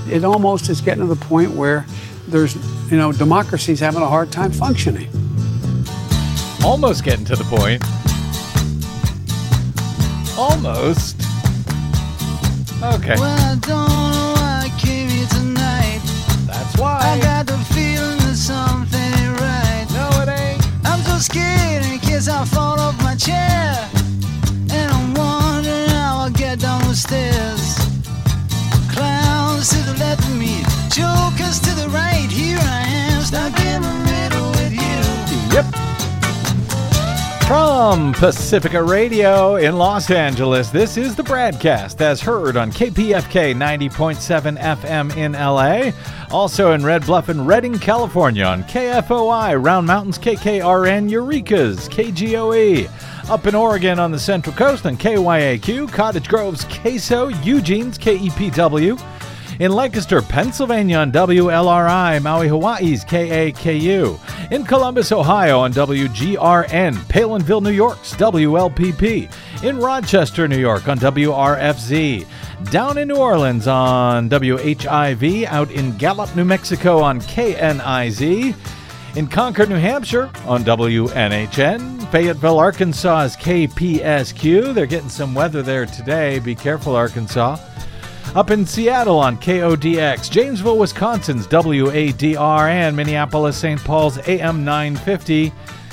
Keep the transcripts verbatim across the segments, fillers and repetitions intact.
it almost is getting to the point where there's, you know, democracy's having a hard time functioning. Almost getting to the point. Almost. Okay. Well, I don't know why I came here tonight. That's why. I got the feeling that something ain't right. No, it ain't. I'm so scared in case I fall off my chair. And I'm wondering how I'll get down the stairs. Clowns to the left of me, jokers to the right. Here I am, stuck in the middle with you. Yep. From Pacifica Radio in Los Angeles, this is the Bradcast, as heard on K P F K ninety point seven F M in L A, also in Red Bluff and Redding, California on K F O I, Round Mountains K K R N, Eureka's K G O E, up in Oregon on the Central Coast on K Y A Q, Cottage Grove's K S O, Eugene's K E P W, in Lancaster, Pennsylvania on W L R I, Maui, Hawaii's K A K U, in Columbus, Ohio on W G R N, Palinville, New York's W L P P, in Rochester, New York on W R F Z, down in New Orleans on W H I V, out in Gallup, New Mexico on K N I Z, in Concord, New Hampshire on W N H N, Fayetteville, Arkansas is K P S Q. They're getting some weather there today. Be careful, Arkansas. Up in Seattle on K O D X, Janesville, Wisconsin's W A D R, and Minneapolis, Saint Paul's A M nine fifty,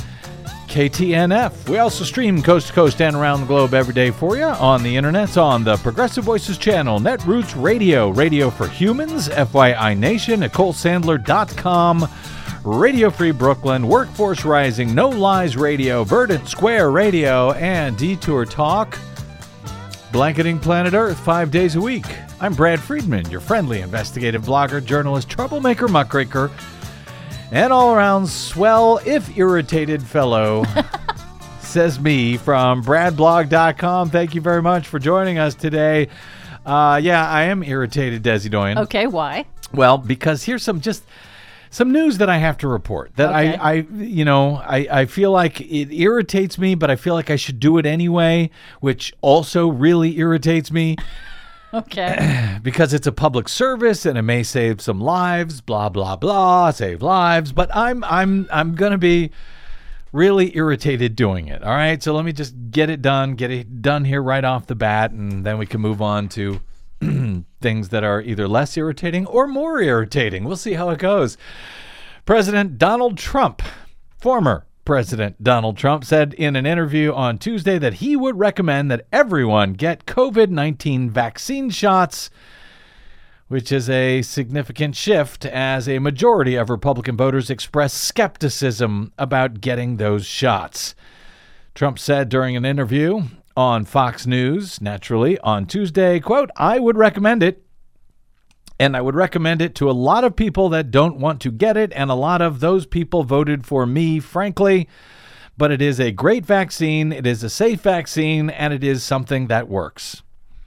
K T N F. We also stream coast to coast and around the globe every day for you on the internet, on the Progressive Voices channel, Netroots Radio, Radio for Humans, F Y I Nation, Nicole Sandler dot com, Radio Free Brooklyn, Workforce Rising, No Lies Radio, Verdant Square Radio, and Detour Talk. Blanketing planet Earth five days a week. I'm Brad Friedman, your friendly investigative blogger, journalist, troublemaker, muckraker, and all-around swell, if irritated fellow, says me from brad blog dot com. Thank you very much for joining us today. Uh, yeah, I am irritated, Desi Doyen. Okay, why? Well, because here's some just... some news that I have to report that Okay. I, I, you know, I, I feel like it irritates me, but I feel like I should do it anyway, which also really irritates me Okay. because it's a public service and it may save some lives, blah, blah, blah, save lives. But I'm, I'm, I'm going to be really irritated doing it. All right. So let me just get it done, get it done here right off the bat. And then we can move on to things that are either less irritating or more irritating. We'll see how it goes. President Donald Trump, former President Donald Trump, said in an interview on Tuesday that he would recommend that everyone get COVID nineteen vaccine shots, which is a significant shift as a majority of Republican voters express skepticism about getting those shots. Trump said during an interview on Fox News, naturally, on Tuesday, quote, "I would recommend it, and I would recommend it to a lot of people that don't want to get it, and a lot of those people voted for me, frankly, but it is a great vaccine, it is a safe vaccine, and it is something that works."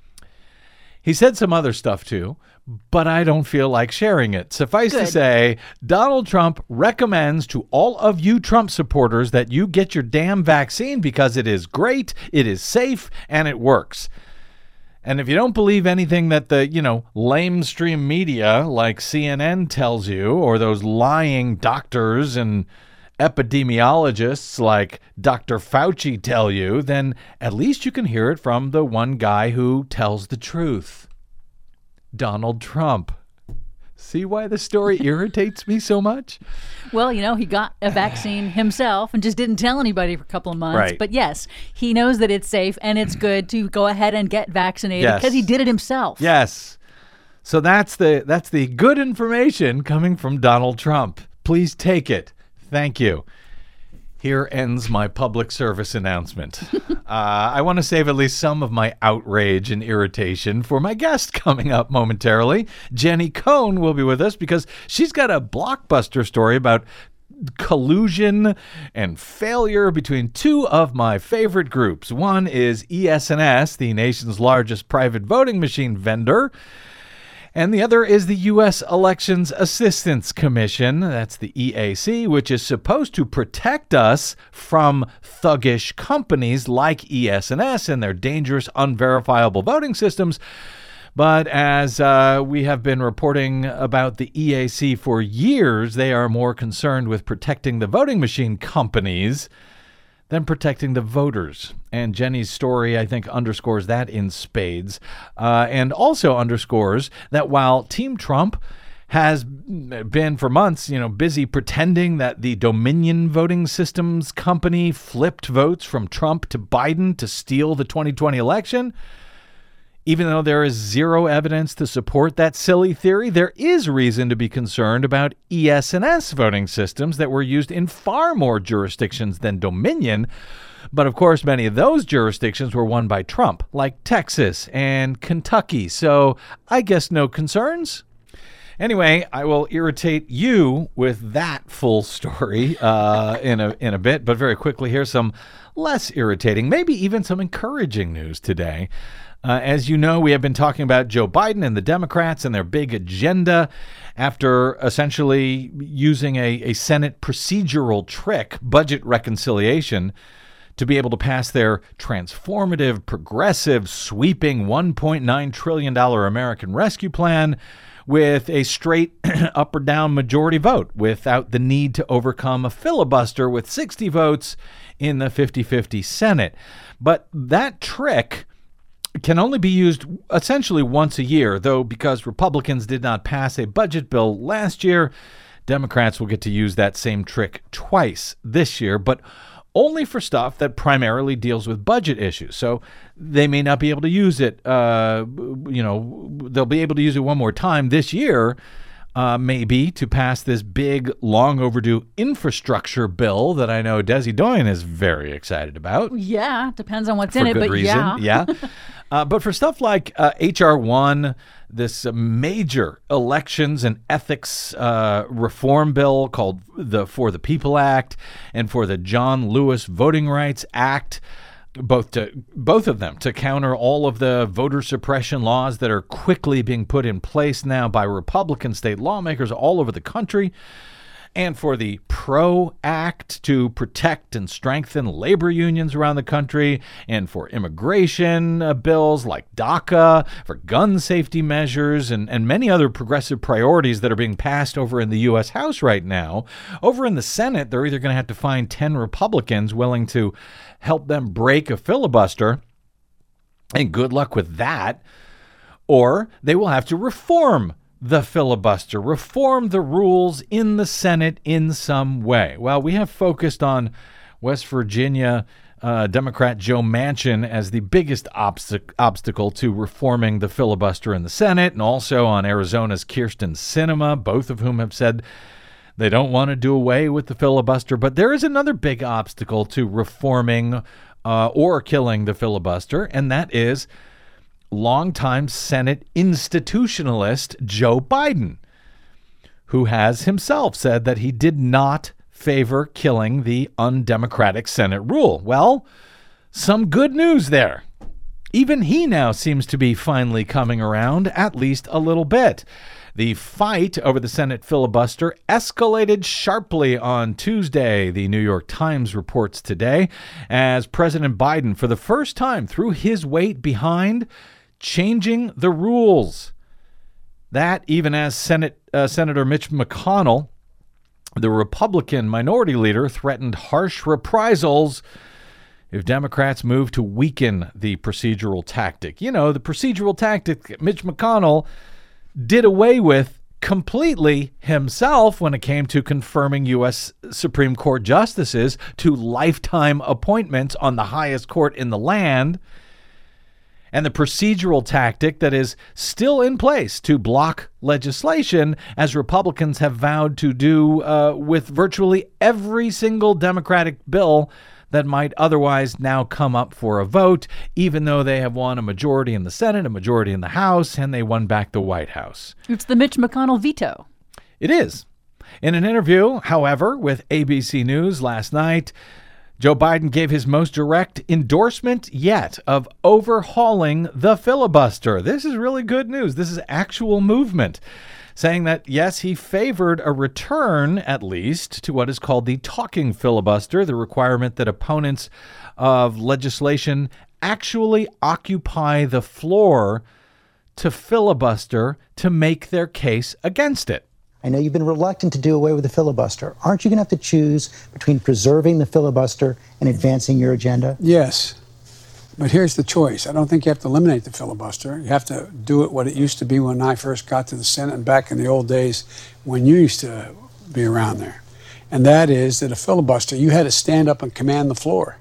He said some other stuff, too, but I don't feel like sharing it. Suffice Good. to say, Donald Trump recommends to all of you Trump supporters that you get your damn vaccine because it is great, it is safe, and it works. And if you don't believe anything that the, you know, lamestream media like C N N tells you, or those lying doctors and epidemiologists like Doctor Fauci tell you, then at least you can hear it from the one guy who tells the truth. Donald Trump. See why the story irritates me so much? Well, you know, he got a vaccine himself and just didn't tell anybody for a couple of months. Right. But yes, he knows that it's safe and it's good to go ahead and get vaccinated Yes. because he did it himself. Yes. So that's the that's the good information coming from Donald Trump. Please take it. Thank you. Here ends my public service announcement. uh, I want to save at least some of my outrage and irritation for my guest coming up momentarily. Jenny Cohn will be with us because she's got a blockbuster story about collusion and failure between two of my favorite groups. One is E S N S, the nation's largest private voting machine vendor. And the other is the U S Elections Assistance Commission, that's the E A C, which is supposed to protect us from thuggish companies like E S N S and their dangerous, unverifiable voting systems. But as uh, we have been reporting about the E A C for years, they are more concerned with protecting the voting machine companies than protecting the voters. And Jenny's story, I think, underscores that in spades, uh, and also underscores that while Team Trump has been for months, you know, busy pretending that the Dominion Voting Systems Company flipped votes from Trump to Biden to steal the twenty twenty election, even though there is zero evidence to support that silly theory, there is reason to be concerned about E S and S voting systems that were used in far more jurisdictions than Dominion. But of course, many of those jurisdictions were won by Trump, like Texas and Kentucky. So I guess no concerns. Anyway, I will irritate you with that full story uh, in a in a bit. But very quickly, here's some less irritating, maybe even some encouraging news today. Uh, as you know, we have been talking about Joe Biden and the Democrats and their big agenda after essentially using a, a Senate procedural trick, budget reconciliation, to be able to pass their transformative, progressive, sweeping one point nine trillion dollars American Rescue Plan with a straight up or down majority vote without the need to overcome a filibuster with sixty votes in the fifty-fifty Senate. But that trick can only be used essentially once a year, though because Republicans did not pass a budget bill last year, Democrats will get to use that same trick twice this year, but only for stuff that primarily deals with budget issues. So they may not be able to use it, uh, you know, they'll be able to use it one more time this year, uh, maybe to pass this big, long overdue infrastructure bill that I know Desi Doyen is very excited about. Yeah, depends on what's for in it, good but reason. yeah. Yeah. Uh, but for stuff like uh, H R one, this uh, major elections and ethics uh, reform bill called the For the People Act and for the John Lewis Voting Rights Act, both to both of them to counter all of the voter suppression laws that are quickly being put in place now by Republican state lawmakers all over the country, and for the PRO Act to protect and strengthen labor unions around the country, and for immigration uh, bills like DACA, for gun safety measures, and, and many other progressive priorities that are being passed over in the U S House right now. Over in the Senate, they're either going to have to find ten Republicans willing to help them break a filibuster, and good luck with that, or they will have to reform the filibuster, reform the rules in the Senate in some way. Well, we have focused on West Virginia uh, Democrat Joe Manchin as the biggest obst- obstacle to reforming the filibuster in the Senate, and also on Arizona's Kyrsten Sinema, both of whom have said they don't want to do away with the filibuster. But there is another big obstacle to reforming uh, or killing the filibuster, and that is longtime Senate institutionalist Joe Biden, who has himself said that he did not favor killing the undemocratic Senate rule. Well, some good news there. Even he now seems to be finally coming around, at least a little bit. The fight over the Senate filibuster escalated sharply on Tuesday, the New York Times reports today, as President Biden, for the first time, threw his weight behind changing the rules. That even as Senate uh, Senator Mitch McConnell, the Republican minority leader, threatened harsh reprisals if Democrats move to weaken the procedural tactic. You know, the procedural tactic Mitch McConnell did away with completely himself when it came to confirming U S Supreme Court justices to lifetime appointments on the highest court in the land, and the procedural tactic that is still in place to block legislation, as Republicans have vowed to do uh, with virtually every single Democratic bill that might otherwise now come up for a vote, even though they have won a majority in the Senate, a majority in the House, and they won back the White House. It's the Mitch McConnell veto. It is. In an interview, however, with A B C News last night, Joe Biden gave his most direct endorsement yet of overhauling the filibuster. This is really good news. This is actual movement, saying that, yes, he favored a return, at least, to what is called the talking filibuster, the requirement that opponents of legislation actually occupy the floor to filibuster to make their case against it. I know you've been reluctant to do away with the filibuster. Aren't you going to have to choose between preserving the filibuster and advancing your agenda? Yes. But here's the choice. I don't think you have to eliminate the filibuster. You have to do it what it used to be when I first got to the Senate and back in the old days when you used to be around there. And that is that a filibuster, you had to stand up and command the floor.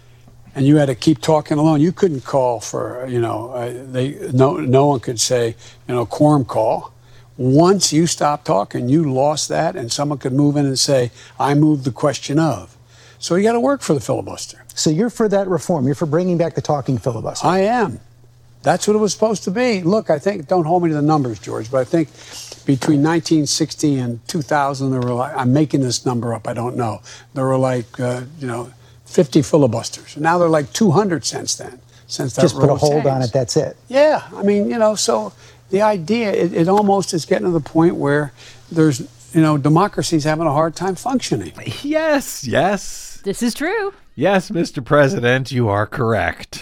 And you had to keep talking alone. You couldn't call for, you know, uh, they no no one could say, you know, quorum call. Once you stopped talking, you lost that, and someone could move in and say, I moved the question of. So you got to work for the filibuster. So you're for that reform. You're for bringing back the talking filibuster. I am. That's what it was supposed to be. Look, I think, don't hold me to the numbers, George, but I think between nineteen sixty and two thousand, there were like, I'm making this number up, I don't know. There were like, uh, you know, fifty filibusters. Now they're like two hundred since then. Since that Just put a hold changed. on it, that's it. Yeah, I mean, you know, so the idea, it, it almost is getting to the point where there's, you know, democracy's having a hard time functioning. Yes, yes. This is true. Yes, Mister President, you are correct.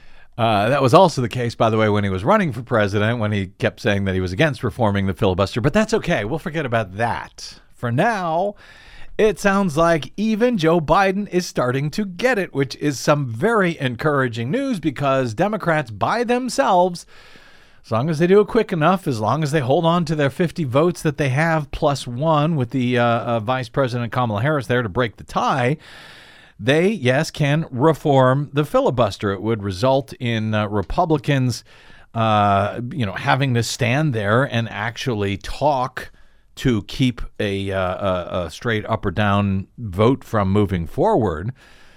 Uh, that was also the case, by the way, when he was running for president, when he kept saying that he was against reforming the filibuster. But that's okay. We'll forget about that. For now, it sounds like even Joe Biden is starting to get it, which is some very encouraging news because Democrats by themselves, as long as they do it quick enough, as long as they hold on to their fifty votes that they have plus one with the uh, uh, Vice President Kamala Harris there to break the tie, they, yes, can reform the filibuster. It would result in uh, Republicans, uh, you know, having to stand there and actually talk to keep a, uh, a, a straight up or down vote from moving forward.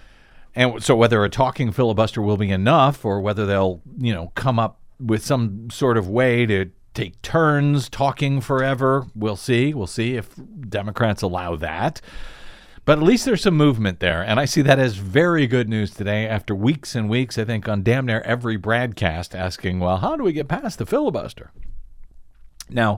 And so whether a talking filibuster will be enough or whether they'll, you know, come up with some sort of way to take turns talking forever, we'll see. We'll see if Democrats allow that. But at least there's some movement there, and I see that as very good news today after weeks and weeks, I think, on damn near every broadcast asking, well, how do we get past the filibuster? Now,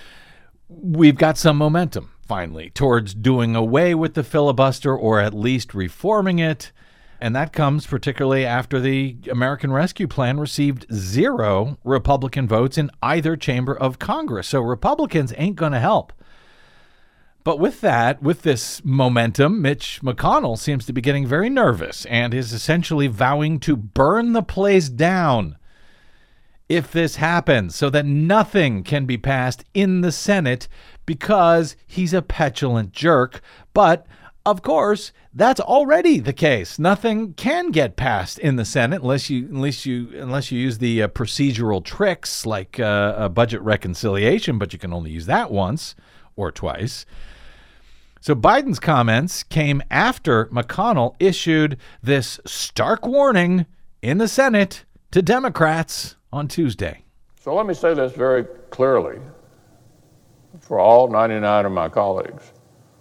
we've got some momentum, finally, towards doing away with the filibuster or at least reforming it, and that comes particularly after the American Rescue Plan received zero Republican votes in either chamber of Congress. So Republicans ain't going to help. But with that, with this momentum, Mitch McConnell seems to be getting very nervous and is essentially vowing to burn the place down if this happens so that nothing can be passed in the Senate because he's a petulant jerk. But, of course, that's already the case. Nothing can get passed in the Senate unless you unless you, unless you use the uh, procedural tricks like uh, a budget reconciliation, but you can only use that once or twice. So Biden's comments came after McConnell issued this stark warning in the Senate to Democrats on Tuesday. So let me say this very clearly for all ninety-nine of my colleagues.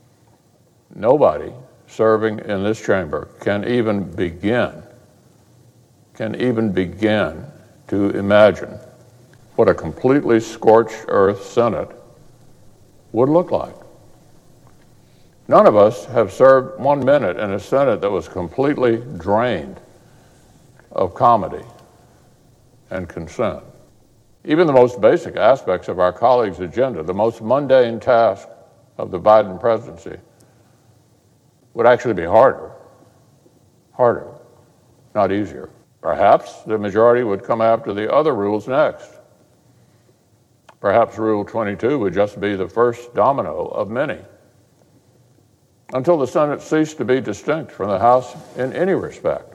Nobody serving in this chamber can even begin, can even begin to imagine what a completely scorched earth Senate would look like. None of us have served one minute in a Senate that was completely drained of comedy and consent. Even the most basic aspects of our colleagues' agenda, the most mundane task of the Biden presidency, would actually be harder, harder, not easier. Perhaps the majority would come after the other rules next. Perhaps Rule twenty-two would just be the first domino of many, until the Senate ceased to be distinct from the House in any respect.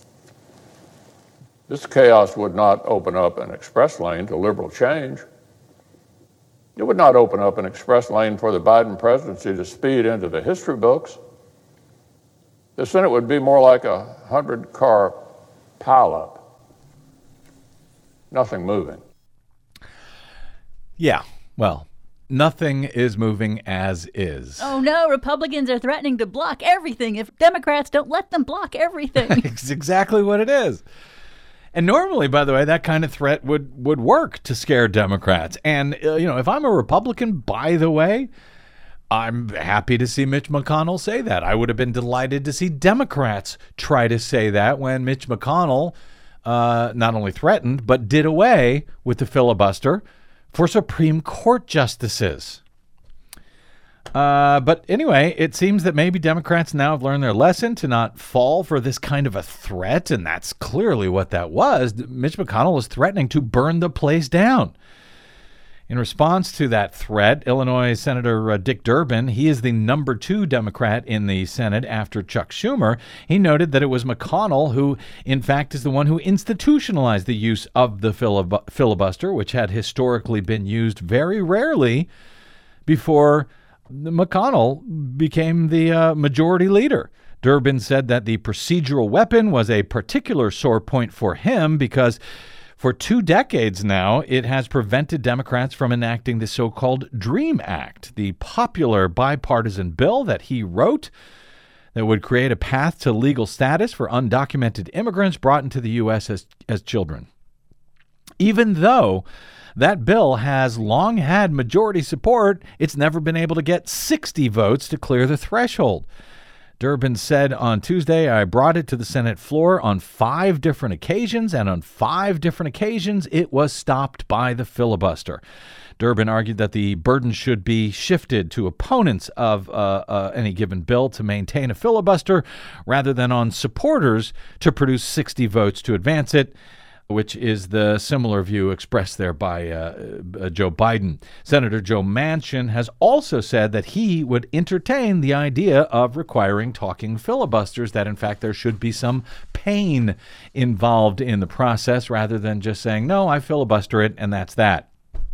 This chaos would not open up an express lane to liberal change. It would not open up an express lane for the Biden presidency to speed into the history books. The Senate would be more like a hundred-car pileup. Nothing moving. Yeah, well, nothing is moving as is. Oh no, Republicans are threatening to block everything if Democrats don't let them block everything. It's exactly what it is. And normally, by the way, that kind of threat would, would work to scare Democrats. And, uh, you know, if I'm a Republican, by the way, I'm happy to see Mitch McConnell say that. I would have been delighted to see Democrats try to say that when Mitch McConnell uh, not only threatened, but did away with the filibuster for Supreme Court justices. Uh, but anyway, it seems that maybe Democrats now have learned their lesson to not fall for this kind of a threat, and that's clearly what that was. Mitch McConnell was threatening to burn the place down. In response to that threat, Illinois Senator uh, Dick Durbin, he is the number two Democrat in the Senate after Chuck Schumer. He noted that it was McConnell who, in fact, is the one who institutionalized the use of the filib- filibuster, which had historically been used very rarely before McConnell became the uh, majority leader. Durbin said that the procedural weapon was a particular sore point for him because for two decades now, it has prevented Democrats from enacting the so-called DREAM Act, the popular bipartisan bill that he wrote that would create a path to legal status for undocumented immigrants brought into the U S as, as children. Even though that bill has long had majority support, it's never been able to get sixty votes to clear the threshold. Durbin said on Tuesday, I brought it to the Senate floor on five different occasions, and on five different occasions, it was stopped by the filibuster. Durbin argued that the burden should be shifted to opponents of uh, uh, any given bill to maintain a filibuster rather than on supporters to produce sixty votes to advance it, which is the similar view expressed there by uh, uh, Joe Biden. Senator Joe Manchin has also said that he would entertain the idea of requiring talking filibusters, that in fact there should be some pain involved in the process rather than just saying, no, I filibuster it, and that's that.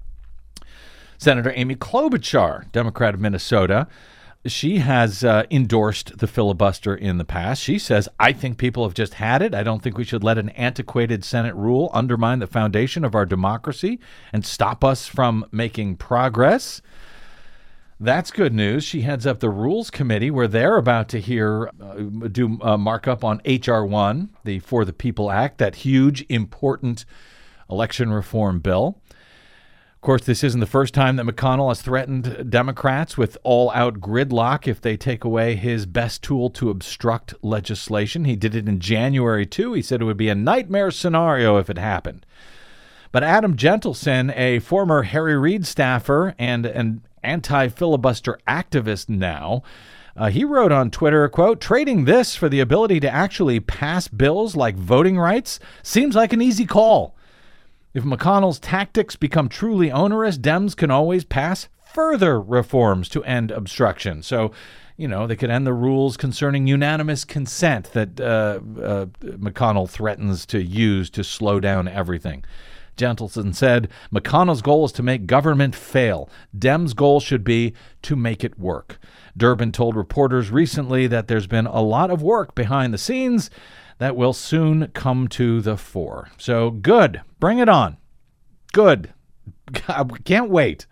Senator Amy Klobuchar, Democrat of Minnesota, she has uh, endorsed the filibuster in the past. She says, I think people have just had it. I don't think we should let an antiquated Senate rule undermine the foundation of our democracy and stop us from making progress. That's good news. She heads up the Rules Committee, where they're about to hear, uh, do uh, markup on H R one, the For the People Act, that huge, important election reform bill. Of course, this isn't the first time that McConnell has threatened Democrats with all-out gridlock if they take away his best tool to obstruct legislation. He did it in January, too. He said it would be a nightmare scenario if it happened. But Adam Gentleson, a former Harry Reid staffer and an anti-filibuster activist now, uh, he wrote on Twitter, quote, trading this for the ability to actually pass bills like voting rights seems like an easy call. If McConnell's tactics become truly onerous, Dems can always pass further reforms to end obstruction. So, you know, they could end the rules concerning unanimous consent that uh, uh, McConnell threatens to use to slow down everything. Gentleson said, McConnell's goal is to make government fail. Dems' goal should be to make it work. Durbin told reporters recently that there's been a lot of work behind the scenes that will soon come to the fore. So good. Bring it on. Good. I can't wait.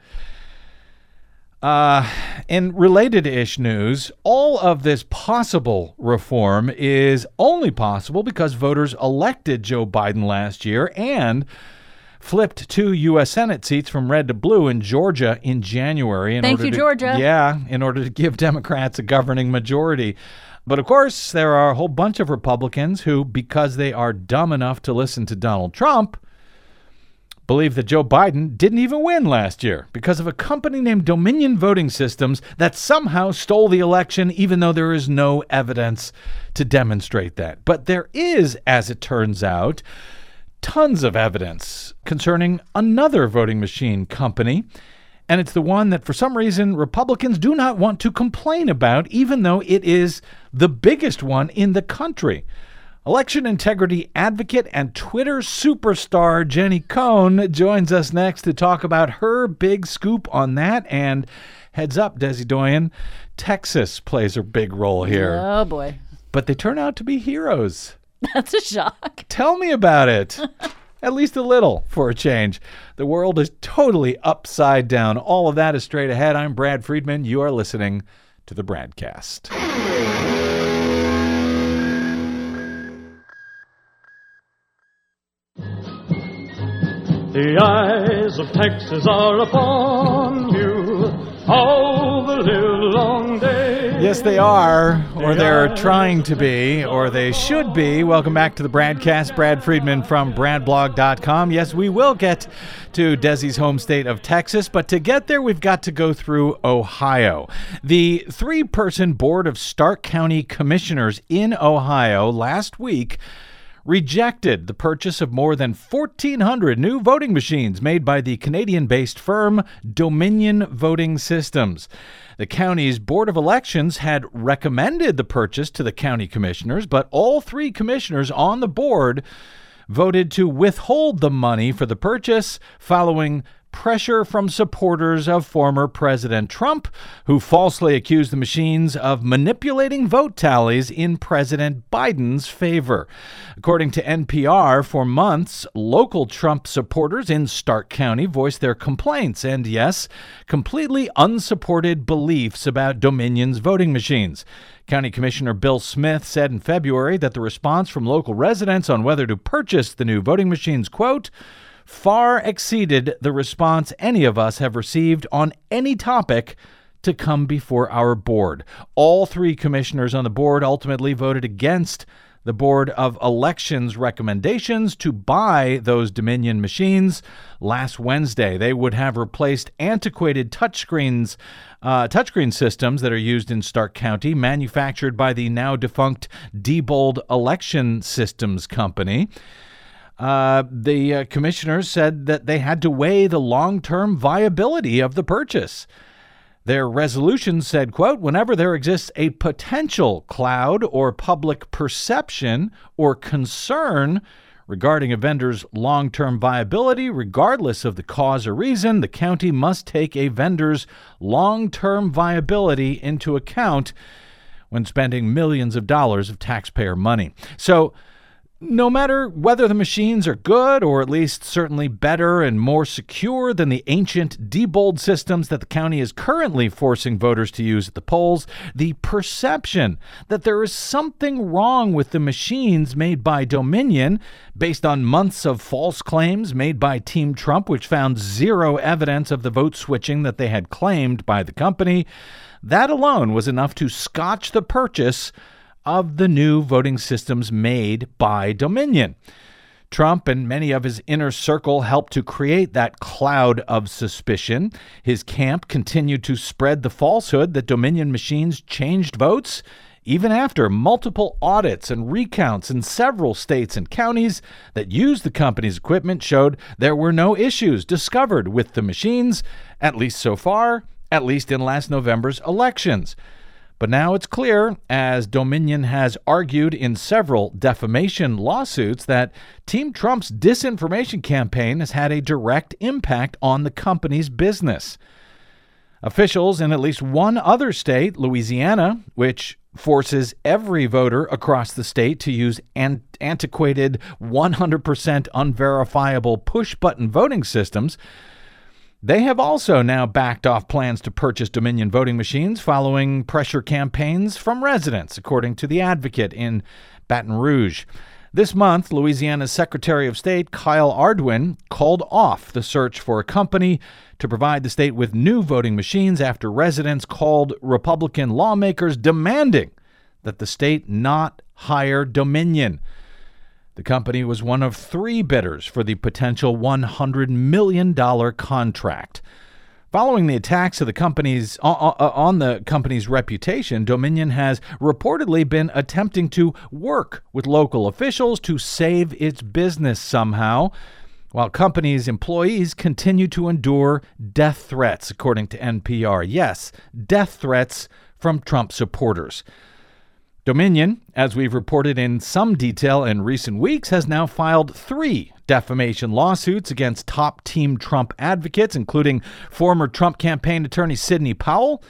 Uh, in related-ish news, all of this possible reform is only possible because voters elected Joe Biden last year and flipped two U S Senate seats from red to blue in Georgia in January. In Thank order you, to, Georgia. Yeah, in order to give Democrats a governing majority. But of course, there are a whole bunch of Republicans who, because they are dumb enough to listen to Donald Trump, believe that Joe Biden didn't even win last year because of a company named Dominion Voting Systems that somehow stole the election, even though there is no evidence to demonstrate that. But there is, as it turns out, tons of evidence concerning another voting machine company. And it's the one that, for some reason, Republicans do not want to complain about, even though it is the biggest one in the country. Election integrity advocate and Twitter superstar Jenny Cohn joins us next to talk about her big scoop on that. And heads up, Desi Doyen, Texas plays a big role here. Oh, boy. But they turn out to be heroes. That's a shock. Tell me about it. At least a little, for a change. The world is totally upside down. All of that is straight ahead. I'm Brad Friedman. You are listening to the Bradcast. The eyes of Texas are upon you all the live long day. Yes, they are, or they're trying to be, or they should be. Welcome back to the Bradcast. Brad Friedman from brad blog dot com. Yes, we will get to Desi's home state of Texas, but to get there, we've got to go through Ohio. The three-person board of Stark County Commissioners in Ohio last week rejected the purchase of more than fourteen hundred new voting machines made by the Canadian-based firm Dominion Voting Systems. The county's Board of Elections had recommended the purchase to the county commissioners, but all three commissioners on the board voted to withhold the money for the purchase following pressure from supporters of former President Trump, who falsely accused the machines of manipulating vote tallies in President Biden's favor. According to N P R, for months, local Trump supporters in Stark County voiced their complaints and, yes, completely unsupported beliefs about Dominion's voting machines. County Commissioner Bill Smith said in February that the response from local residents on whether to purchase the new voting machines, quote, far exceeded the response any of us have received on any topic to come before our board. All three commissioners on the board ultimately voted against the Board of Elections recommendations to buy those Dominion machines last Wednesday. They would have replaced antiquated touchscreens, uh, touchscreen systems that are used in Stark County, manufactured by the now defunct Diebold Election Systems Company. Uh, the uh, commissioners said that they had to weigh the long-term viability of the purchase. Their resolution said, quote, whenever there exists a potential cloud or public perception or concern regarding a vendor's long-term viability, regardless of the cause or reason, the county must take a vendor's long-term viability into account when spending millions of dollars of taxpayer money. So, no matter whether the machines are good or at least certainly better and more secure than the ancient Diebold systems that the county is currently forcing voters to use at the polls, the perception that there is something wrong with the machines made by Dominion, based on months of false claims made by Team Trump, which found zero evidence of the vote switching that they had claimed by the company, that alone was enough to scotch the purchase of the new voting systems made by Dominion. Trump and many of his inner circle helped to create that cloud of suspicion. His camp continued to spread the falsehood that Dominion machines changed votes, even after multiple audits and recounts in several states and counties that used the company's equipment showed there were no issues discovered with the machines, at least so far, at least in last November's elections. But now it's clear, as Dominion has argued in several defamation lawsuits, that Team Trump's disinformation campaign has had a direct impact on the company's business. Officials in at least one other state, Louisiana, which forces every voter across the state to use an- antiquated, one hundred percent unverifiable push-button voting systems, they have also now backed off plans to purchase Dominion voting machines following pressure campaigns from residents, according to The Advocate in Baton Rouge. This month, Louisiana's Secretary of State, Kyle Ardoin, called off the search for a company to provide the state with new voting machines after residents called Republican lawmakers demanding that the state not hire Dominion. The company was one of three bidders for the potential one hundred million dollars contract. Following the attacks of the company's on the company's reputation, Dominion has reportedly been attempting to work with local officials to save its business somehow, while company's employees continue to endure death threats, according to N P R. Yes, death threats from Trump supporters. Dominion, as we've reported in some detail in recent weeks, has now filed three defamation lawsuits against top Team Trump advocates, including former Trump campaign attorney Sidney Powell,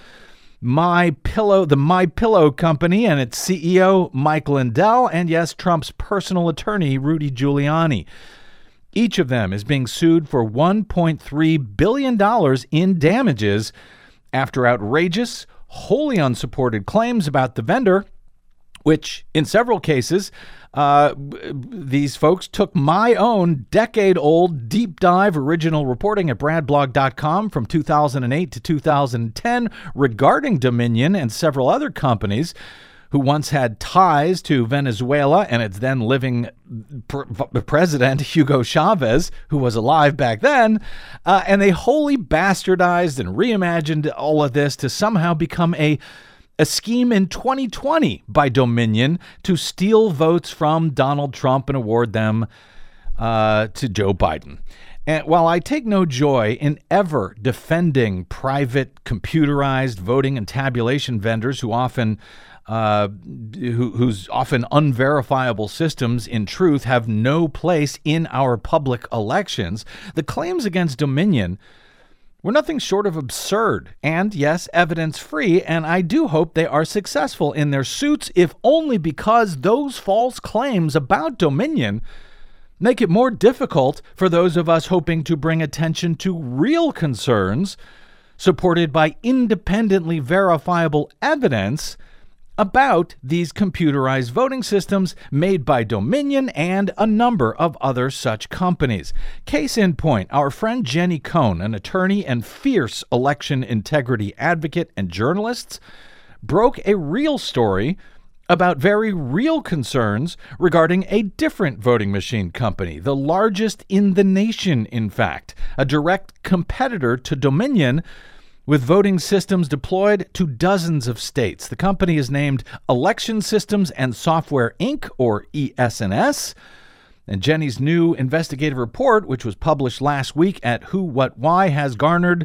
My Pillow, the My Pillow Company and its C E O Mike Lindell, and yes, Trump's personal attorney Rudy Giuliani. Each of them is being sued for one point three billion dollars in damages after outrageous, wholly unsupported claims about the vendor, which in several cases, uh, these folks took my own decade-old deep dive original reporting at brad blog dot com from two thousand eight to two thousand ten regarding Dominion and several other companies who once had ties to Venezuela and its then living pr- president, Hugo Chavez, who was alive back then, uh, and they wholly bastardized and reimagined all of this to somehow become a A scheme in twenty twenty by Dominion to steal votes from Donald Trump and award them uh, to Joe Biden. And while I take no joy in ever defending private computerized voting and tabulation vendors who often uh, who, whose often unverifiable systems in truth have no place in our public elections, the claims against Dominion were nothing short of absurd and, yes, evidence-free, and I do hope they are successful in their suits, if only because those false claims about Dominion make it more difficult for those of us hoping to bring attention to real concerns supported by independently verifiable evidence about these computerized voting systems made by Dominion and a number of other such companies. Case in point, our friend Jenny Cohn, an attorney and fierce election integrity advocate and journalist, broke a real story about very real concerns regarding a different voting machine company, the largest in the nation, in fact, a direct competitor to Dominion, with voting systems deployed to dozens of states. The company is named Election Systems and Software, Incorporated, or E S N S. And Jenny's new investigative report, which was published last week at Who, What, Why, has garnered,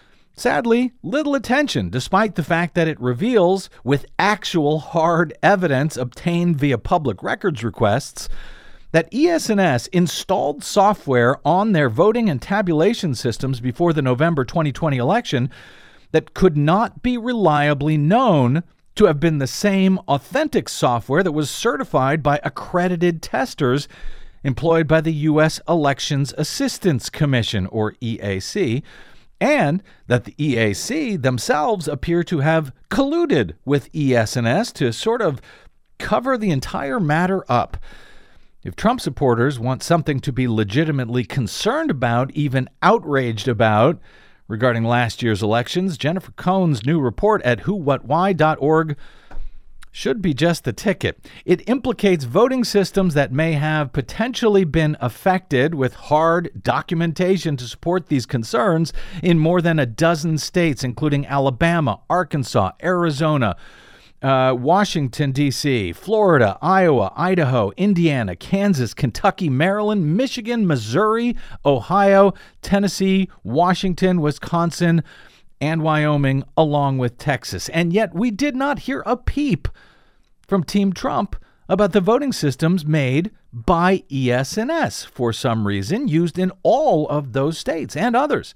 sadly, little attention, despite the fact that it reveals, with actual hard evidence obtained via public records requests, that E S N S installed software on their voting and tabulation systems before the November twenty twenty election that could not be reliably known to have been the same authentic software that was certified by accredited testers employed by the U S Elections Assistance Commission, or E A C, and that the E A C themselves appear to have colluded with E S N S to sort of cover the entire matter up. If Trump supporters want something to be legitimately concerned about, even outraged about, regarding last year's elections, Jennifer Cohn's new report at who what why dot org should be just the ticket. It implicates voting systems that may have potentially been affected, with hard documentation to support these concerns, in more than a dozen states, including Alabama, Arkansas, Arizona, Uh, Washington, D C, Florida, Iowa, Idaho, Indiana, Kansas, Kentucky, Maryland, Michigan, Missouri, Ohio, Tennessee, Washington, Wisconsin, and Wyoming, along with Texas. And yet we did not hear a peep from Team Trump about the voting systems made by E S N S, for some reason, used in all of those states and others.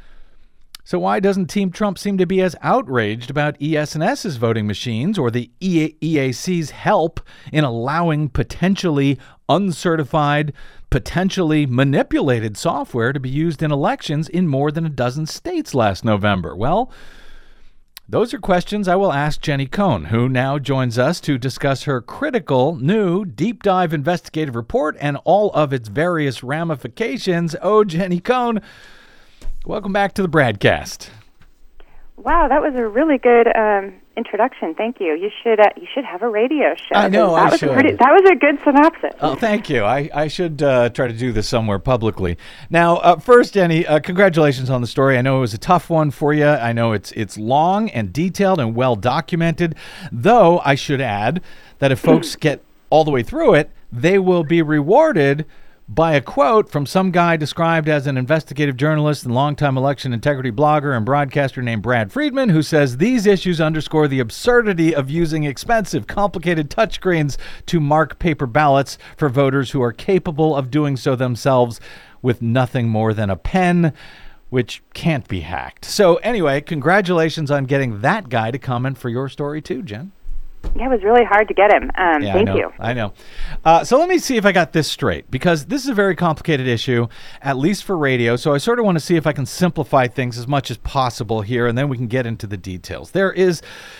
So why doesn't Team Trump seem to be as outraged about E S N S's voting machines or the E A C's help in allowing potentially uncertified, potentially manipulated software to be used in elections in more than a dozen states last November? Well, those are questions I will ask Jenny Cohn, who now joins us to discuss her critical new deep dive investigative report and all of its various ramifications. Oh, Jenny Cohn, welcome back to the Bradcast. Wow, that was a really good um, introduction. Thank you. You should uh, you should have a radio show. I know, that I was should. A pretty, that was a good synopsis. Oh, thank you. I, I should uh, try to do this somewhere publicly. Now, uh, first, Jenny, uh, congratulations on the story. I know it was a tough one for you. I know it's it's long and detailed and well documented, though I should add that if folks get all the way through it, they will be rewarded by a quote from some guy described as an investigative journalist and longtime election integrity blogger and broadcaster named Brad Friedman, who says these issues underscore the absurdity of using expensive, complicated touchscreens to mark paper ballots for voters who are capable of doing so themselves with nothing more than a pen, which can't be hacked. So anyway, congratulations on getting that guy to comment for your story too, Jen. Yeah, it was really hard to get him. Um, yeah, thank I know, you. I know. Uh, so let me see if I got this straight, because this is a very complicated issue, at least for radio. So I sort of want to see if I can simplify things as much as possible here, and then we can get into the details. There is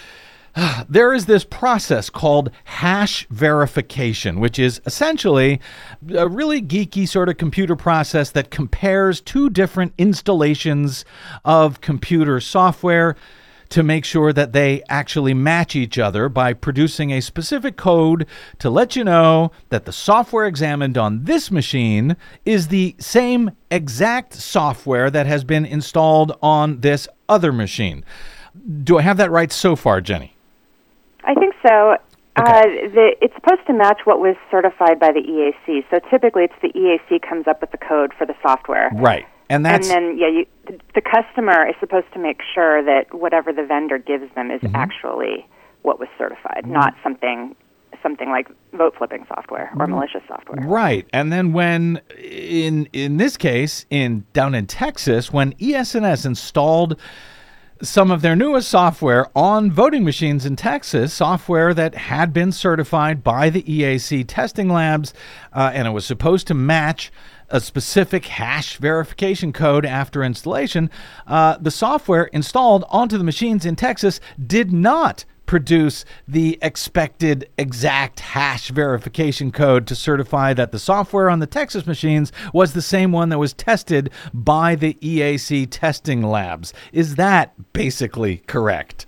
there is this process called hash verification, which is essentially a really geeky sort of computer process that compares two different installations of computer software to make sure that they actually match each other by producing a specific code to let you know that the software examined on this machine is the same exact software that has been installed on this other machine. Do I have that right so far, Jenny? I think so. Okay. Uh, the, it's supposed to match what was certified by the E A C. So typically it's the E A C comes up with the code for the software. Right. And that's and then, yeah, you, the customer is supposed to make sure that whatever the vendor gives them is mm-hmm. actually what was certified, mm-hmm. not something something like vote flipping software or malicious software. Right. And then when, in in this case, in down in Texas, when E S N S installed some of their newest software on voting machines in Texas, software that had been certified by the E A C testing labs, uh, and it was supposed to match a specific hash verification code after installation, uh, the software installed onto the machines in Texas did not produce the expected exact hash verification code to certify that the software on the Texas machines was the same one that was tested by the E A C testing labs. Is that basically correct?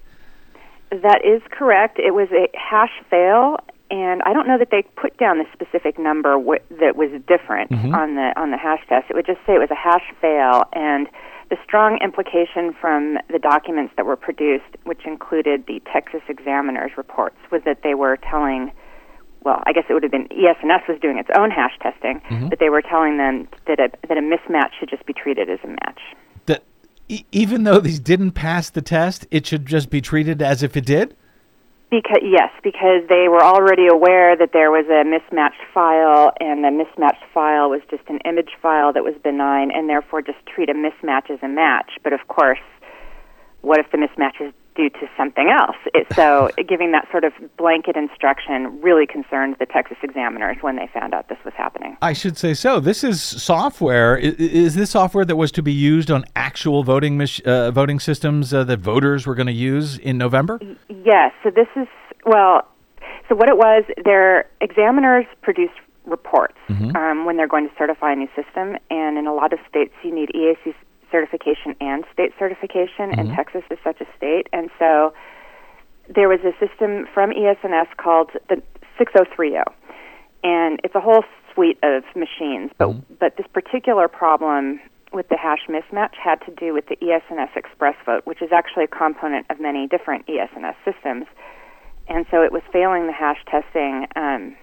That is correct. It was a hash fail, and I don't know that they put down the specific number w- that was different mm-hmm. on the on the hash test. It would just say it was a hash fail, and the strong implication from the documents that were produced, which included the Texas examiner's reports, was that they were telling, well, I guess it would have been E S N S was doing its own hash testing, mm-hmm. but they were telling them that a, that a mismatch should just be treated as a match. That e- even though these didn't pass the test, it should just be treated as if it did? Because yes, because they were already aware that there was a mismatched file, and the mismatched file was just an image file that was benign, and therefore just treat a mismatch as a match. But of course, what if the mismatch is due to something else? It, so giving that sort of blanket instruction really concerned the Texas examiners when they found out this was happening. I should say so. This is software. Is, is this software that was to be used on actual voting mach- uh, voting systems uh, that voters were going to use in November? Yes. So this is, well, so what it was, their examiners produce reports mm-hmm. um, when they're going to certify a new system, and in a lot of states you need E A C certification and state certification, mm-hmm. and Texas is such a state. And so there was a system from E S N S called the six oh three oh, and it's a whole suite of machines. But mm-hmm. but this particular problem with the hash mismatch had to do with the E S N S Express Vote, which is actually a component of many different E S N S systems. And so it was failing the hash testing. Um,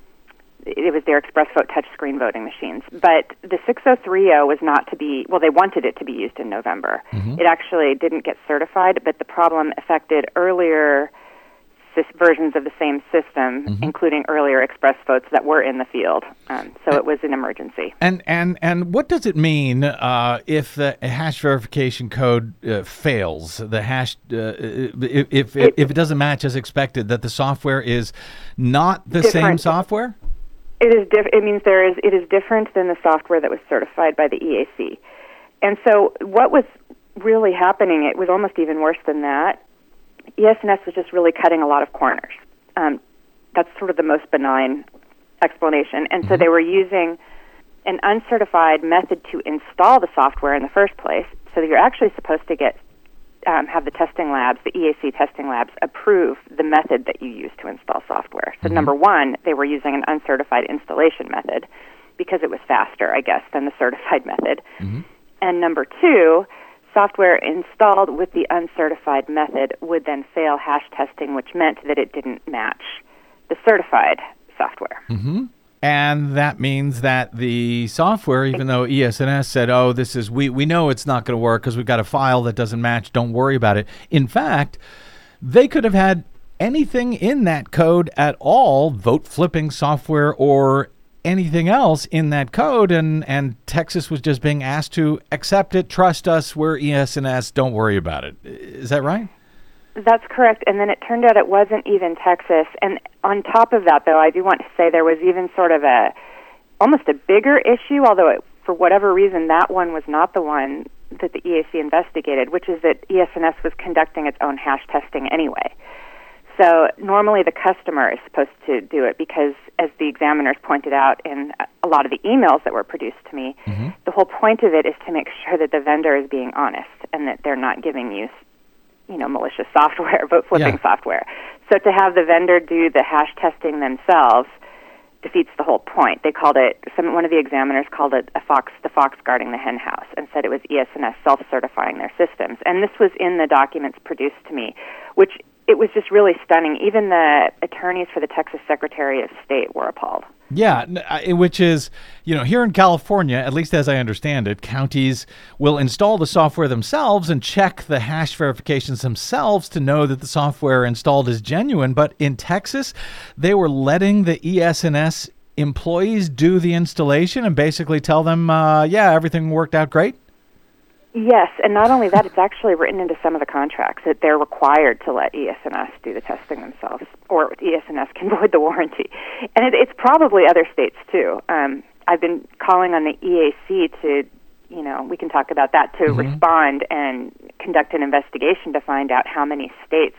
It was their Express Vote touchscreen voting machines. But the six oh three oh was not to be, well, they wanted it to be used in November. Mm-hmm. It actually didn't get certified, but the problem affected earlier sys- versions of the same system, mm-hmm. including earlier Express Votes that were in the field. Um, so it was an emergency. And and, and what does it mean uh, if the hash verification code uh, fails, the hash, uh, if, if, it, if it doesn't match as expected, that the software is not the different. same software? It is. Diff- it means there is. It is different than the software that was certified by the E A C. And so, what was really happening? It was almost even worse than that. E S N S was just really cutting a lot of corners. Um, that's sort of the most benign explanation. And mm-hmm. so, they were using an uncertified method to install the software in the first place. So you're actually supposed to get um, have the testing labs, the E A C testing labs, approve the method that you use to install software. So mm-hmm. number one, they were using an uncertified installation method because it was faster, I guess, than the certified method. Mm-hmm. And number two, software installed with the uncertified method would then fail hash testing, which meant that it didn't match the certified software. Mm-hmm. And that means that the software, even though E S N S said, oh, this is, we, we know it's not going to work because we've got a file that doesn't match, don't worry about it. In fact, they could have had anything in that code at all, vote flipping software or anything else in that code, and, and Texas was just being asked to accept it, trust us, we're E S N S, don't worry about it. Is that right? That's correct, and then it turned out it wasn't even Texas. And on top of that, though, I do want to say there was even sort of a, almost a bigger issue, although it, for whatever reason that one was not the one that the E A C investigated, which is that E S N S was conducting its own hash testing anyway. So normally the customer is supposed to do it because, as the examiners pointed out in a lot of the emails that were produced to me, mm-hmm. the whole point of it is to make sure that the vendor is being honest and that they're not giving you, you know, malicious software, vote flipping Yeah. software. So to have the vendor do the hash testing themselves defeats the whole point. They called it, some one of the examiners called it a fox, the fox guarding the hen house, and said it was E S N S self-certifying their systems. And this was in the documents produced to me, which it was just really stunning. Even the attorneys for the Texas Secretary of State were appalled. Yeah, n- I- which is, you know, here in California, at least as I understand it, counties will install the software themselves and check the hash verifications themselves to know that the software installed is genuine. But in Texas, they were letting the E S N S employees do the installation and basically tell them, uh, yeah, everything worked out great. Yes, and not only that, it's actually written into some of the contracts that they're required to let E S N S do the testing themselves, or E S N S can void the warranty. And it, it's probably other states, too. Um, I've been calling on the E A C to, you know, we can talk about that, to mm-hmm. respond and conduct an investigation to find out how many states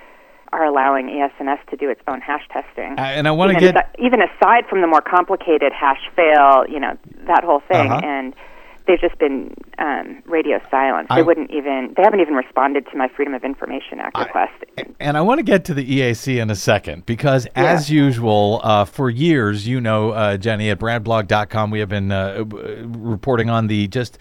are allowing E S N S to do its own hash testing. Uh, and I want to even get... As, even aside from the more complicated hash fail, you know, that whole thing, uh-huh. and they've just been um, radio silent. They I, wouldn't even, they haven't even responded to my Freedom of Information Act I, request. And I want to get to the E A C in a second because, yeah. as usual, uh, for years, you know, uh, Jenny, at brad blog dot com, we have been uh, reporting on the just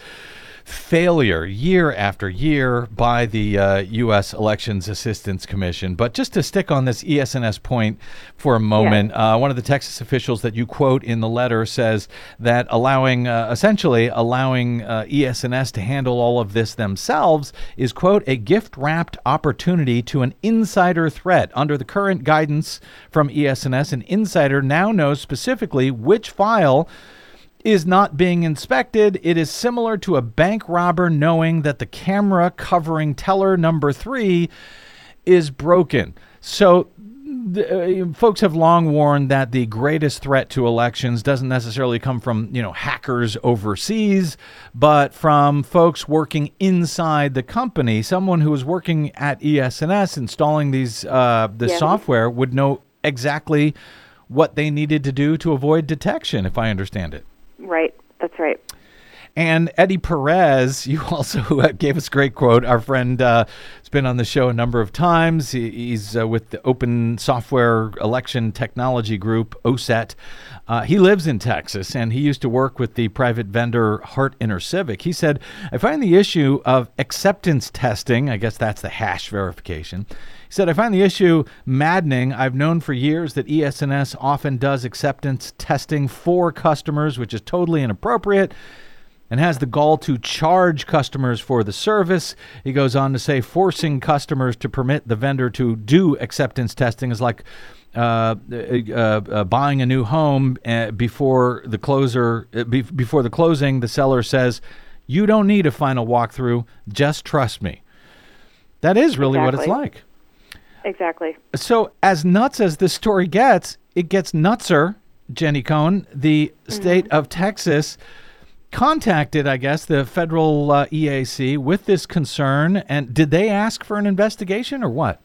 failure year after year by the uh, U S Elections Assistance Commission. But just to stick on this E S N S point for a moment, yeah. uh, one of the Texas officials that you quote in the letter says that allowing, uh, essentially allowing uh, E S N S to handle all of this themselves is, quote, a gift-wrapped opportunity to an insider threat. Under the current guidance from E S N S, an insider now knows specifically which file is not being inspected. It is similar to a bank robber knowing that the camera covering teller number three is broken. So the, uh, folks have long warned that the greatest threat to elections doesn't necessarily come from, you know, hackers overseas, but from folks working inside the company. Someone who is working at E S N S installing these uh, the yeah. software would know exactly what they needed to do to avoid detection, if I understand it. Right, that's right. And Eddie Perez, you also gave us a great quote. Our friend uh, has been on the show a number of times. He, he's uh, with the Open Software Election Technology Group, O S E T. Uh, he lives in Texas, and he used to work with the private vendor Hart InterCivic. He said, I find the issue of acceptance testing, I guess that's the hash verification. He said, I find the issue maddening. I've known for years that E S N S often does acceptance testing for customers, which is totally inappropriate, and has the gall to charge customers for the service. He goes on to say forcing customers to permit the vendor to do acceptance testing is like uh, uh, uh, buying a new home uh, before the closer uh, be- before the closing. The seller says, "You don't need a final walkthrough. Just trust me." That is really exactly. what it's like. Exactly. So as nuts as this story gets, it gets nutser. Jenny Cohn, the mm-hmm. state of Texas, contacted, I guess, the federal uh, E A C with this concern. And did they ask for an investigation or what?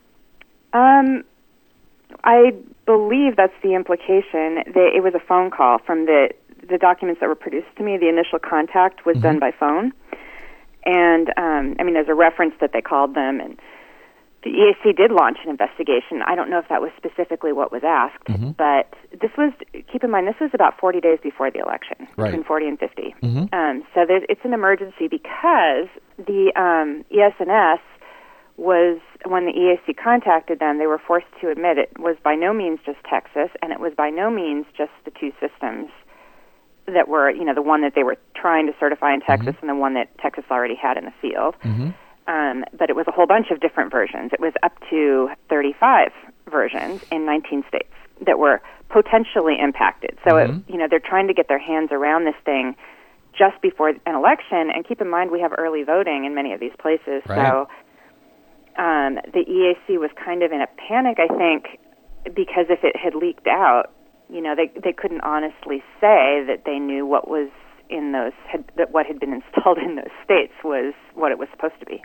Um, I believe that's the implication. They, it was a phone call from the the documents that were produced to me. The initial contact was mm-hmm. done by phone. And, um, I mean, there's a reference that they called them, and the E A C did launch an investigation. I don't know if that was specifically what was asked, mm-hmm. but this was, keep in mind, this was about forty days before the election, right. between forty and fifty. Mm-hmm. Um, so there's, it's an emergency because the um, E S N S was, when the E A C contacted them, they were forced to admit it was by no means just Texas, and it was by no means just the two systems that were, you know, the one that they were trying to certify in Texas mm-hmm. and the one that Texas already had in the field. Mm-hmm. Um, but it was a whole bunch of different versions. It was up to thirty-five versions in nineteen states that were potentially impacted. So, mm-hmm. it, you know, they're trying to get their hands around this thing just before an election. And keep in mind, we have early voting in many of these places. Right. So um, the E A C was kind of in a panic, I think, because if it had leaked out, you know, they they couldn't honestly say that they knew what was in those had, that what had been installed in those states was what it was supposed to be.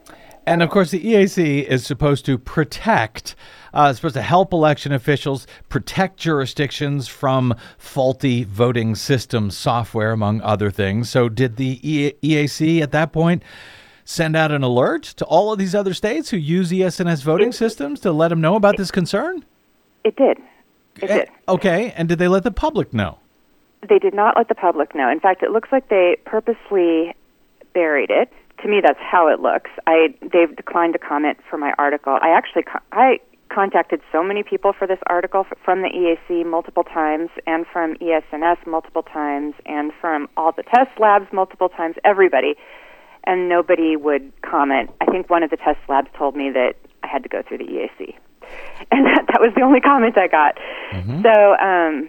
And of course, the E A C is supposed to protect, uh, supposed to help election officials protect jurisdictions from faulty voting system software, among other things. So did the E A C at that point send out an alert to all of these other states who use E S N S voting systems to let them know about this concern? It did. It Eh, did. Okay. And did they let the public know? They did not let the public know. In fact, it looks like they purposely buried it. To me, that's how it looks. I they've declined to comment for my article. I actually co- I contacted so many people for this article f- from the E A C multiple times, and from E S N S multiple times, and from all the test labs multiple times. Everybody, and nobody would comment. I think one of the test labs told me that I had to go through the E A C, and that, that was the only comment I got. Mm-hmm. So. Um,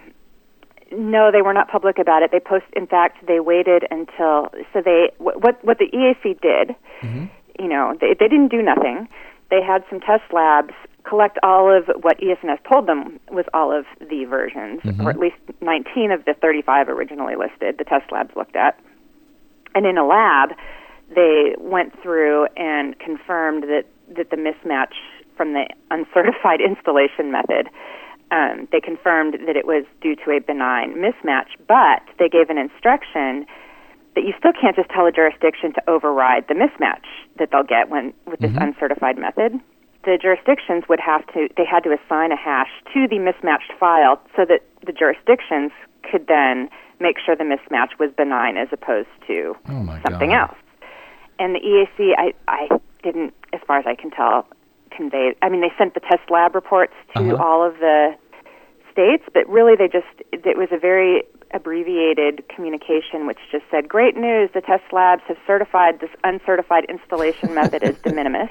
No, they were not public about it. They post. In fact, they waited until so they what what the E A C did. Mm-hmm. You know, they they didn't do nothing. They had some test labs collect all of what E S N S told them was all of the versions, mm-hmm. or at least nineteen of the thirty-five originally listed. The test labs looked at, and in a lab, they went through and confirmed that that the mismatch from the uncertified installation method. Um, they confirmed that it was due to a benign mismatch, but they gave an instruction that you still can't just tell a jurisdiction to override the mismatch that they'll get when with this mm-hmm. uncertified method. The jurisdictions would have to, they had to assign a hash to the mismatched file so that the jurisdictions could then make sure the mismatch was benign as opposed to oh something God. else. And the E A C, I, I didn't, as far as I can tell, convey, I mean, they sent the test lab reports to uh-huh. all of the states, but really they just, it was a very abbreviated communication which just said, great news, the test labs have certified this uncertified installation method as de minimis.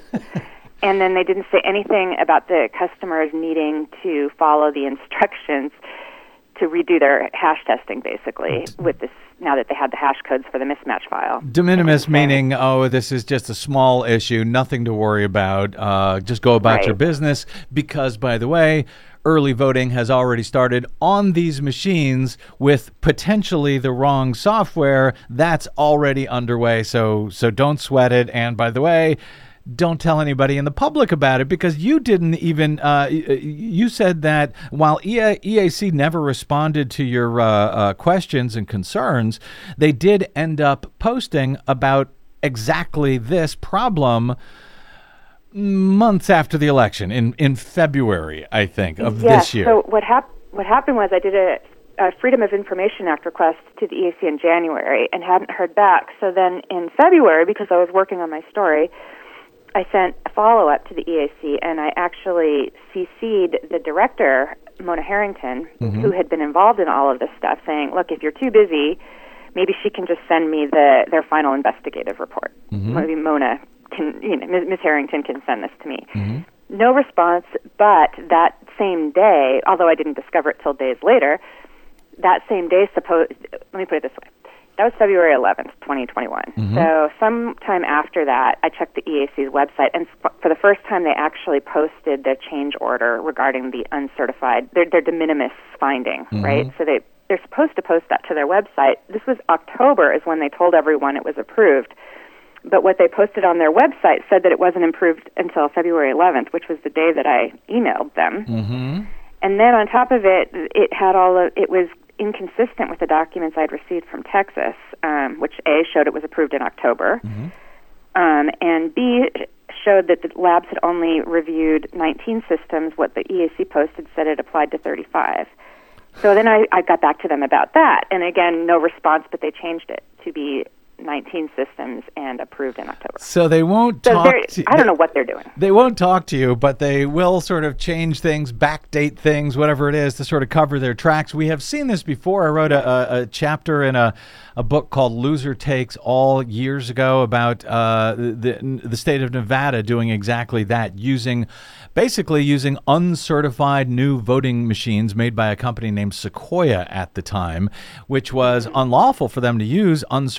And then they didn't say anything about the customers needing to follow the instructions to redo their hash testing, basically, with this, now that they had the hash codes for the mismatch file. De minimis meaning, oh, this is just a small issue, nothing to worry about, uh, just go about right. your business, because, by the way, early voting has already started on these machines with potentially the wrong software. That's already underway, so so don't sweat it. And by the way, don't tell anybody in the public about it, because you didn't even, uh, you said that while E A C never responded to your uh, uh, questions and concerns, they did end up posting about exactly this problem months after the election, in, in February, I think, of yes, this year. So what, hap- what happened was I did a, a Freedom of Information Act request to the E A C in January and hadn't heard back. So then in February, because I was working on my story, I sent a follow-up to the E A C, and I actually C C'd the director, Mona Harrington, mm-hmm. who had been involved in all of this stuff, saying, look, if you're too busy, maybe she can just send me the their final investigative report. Mm-hmm. Maybe Mona can, you know, Miz Harrington can send this to me. Mm-hmm. No response, but that same day, although I didn't discover it till days later, that same day, suppose, let me put it this way. That was February eleventh, twenty twenty-one. Mm-hmm. So sometime after that, I checked the E A C's website, and for the first time, they actually posted their change order regarding the uncertified, their, their de minimis finding, mm-hmm. right? So they, they're supposed to post that to their website. This was October is when they told everyone it was approved. But what they posted on their website said that it wasn't approved until February eleventh, which was the day that I emailed them. Mm-hmm. And then on top of it, it had all of, it was inconsistent with the documents I'd received from Texas, um, which A, showed it was approved in October, mm-hmm. um, and B, showed that the labs had only reviewed nineteen systems. What the E A C posted said it applied to thirty-five. So then I, I got back to them about that, and again, no response, but they changed it to be nineteen systems and approved in October. So they won't so talk to I don't know what they're doing. They won't talk to you, but they will sort of change things, backdate things, whatever it is, to sort of cover their tracks. We have seen this before. I wrote a, a, a chapter in a, a book called Loser Takes All years ago about uh, the, the state of Nevada doing exactly that, using basically using uncertified new voting machines made by a company named Sequoia at the time, which was unlawful for them to use uncertified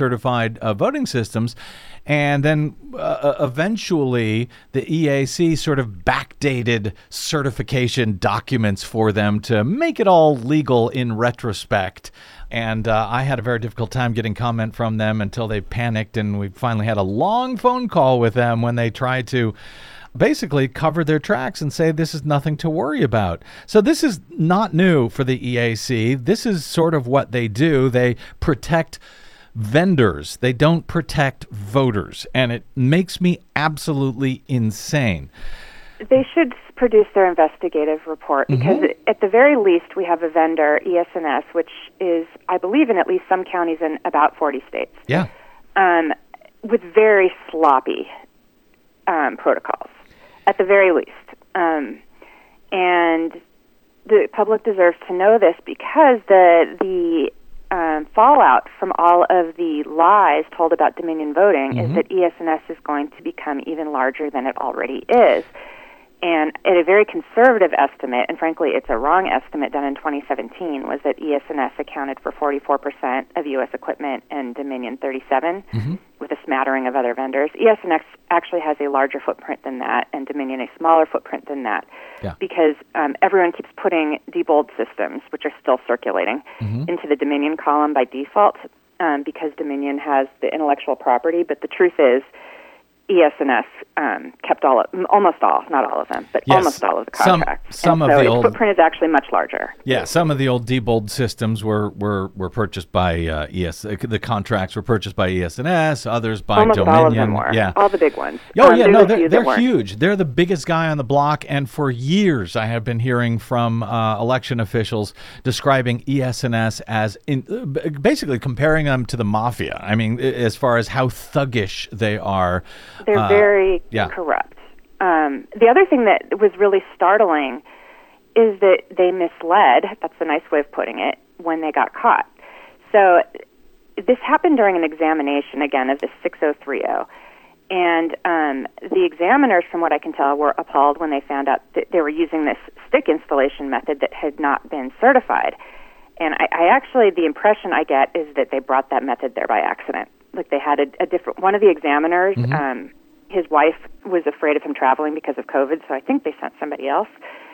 certified uh, voting systems. And then uh, eventually the E A C sort of backdated certification documents for them to make it all legal in retrospect. And uh, I had a very difficult time getting comment from them until they panicked, and we finally had a long phone call with them when they tried to basically cover their tracks and say this is nothing to worry about. So this is not new for the E A C. This is sort of what they do. They protect vendors. They don't protect voters, and it makes me absolutely insane. They should produce their investigative report because mm-hmm. at the very least we have a vendor, E S N S, which is, I believe, in at least some counties in about forty states. Yeah. Um, with very sloppy um, protocols, at the very least. Um, and the public deserves to know this because the the um, fallout from all of the lies told about Dominion voting mm-hmm. is that E S N S is going to become even larger than it already is. And at a very conservative estimate, and frankly it's a wrong estimate done in twenty seventeen, was that E S N S accounted for forty-four percent of U S equipment and Dominion thirty-seven, mm-hmm. with a smattering of other vendors. E S N S actually has a larger footprint than that, and Dominion a smaller footprint than that, yeah. because um, everyone keeps putting Diebold systems, which are still circulating, mm-hmm. into the Dominion column by default, um, because Dominion has the intellectual property, but the truth is, E S N S um, kept all, of, almost all, not all of them, but yes. almost all of the contracts. Some, some and of so the its old footprint is actually much larger. Yeah, some of the old Diebold systems were were, were purchased by uh, E S. The contracts were purchased by E S N S. Others by almost Dominion. All of them were. Yeah, all the big ones. Oh um, yeah, no, they're, they're weren't. huge. They're the biggest guy on the block, and for years I have been hearing from uh, election officials describing E S N S as in, basically comparing them to the mafia. I mean, as far as how thuggish they are. They're uh, very yeah. corrupt. Um, the other thing that was really startling is that they misled, that's a nice way of putting it, when they got caught. So this happened during an examination, again, of the six oh three oh. And um, the examiners, from what I can tell, were appalled when they found out that they were using this stick installation method that had not been certified. And I, I actually, the impression I get is that they brought that method there by accident. Like they had a, a different, one of the examiners, mm-hmm. um, his wife was afraid of him traveling because of COVID, so I think they sent somebody else.